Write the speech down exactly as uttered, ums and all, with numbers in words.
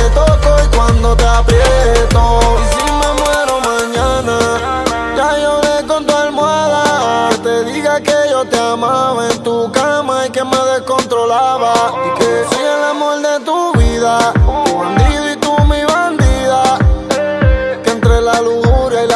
te toco y cuando te aprieto. Y si me muero mañana, ya lloré con tu almohada. Que te diga que yo te amaba en tu cama y que me descontrolaba.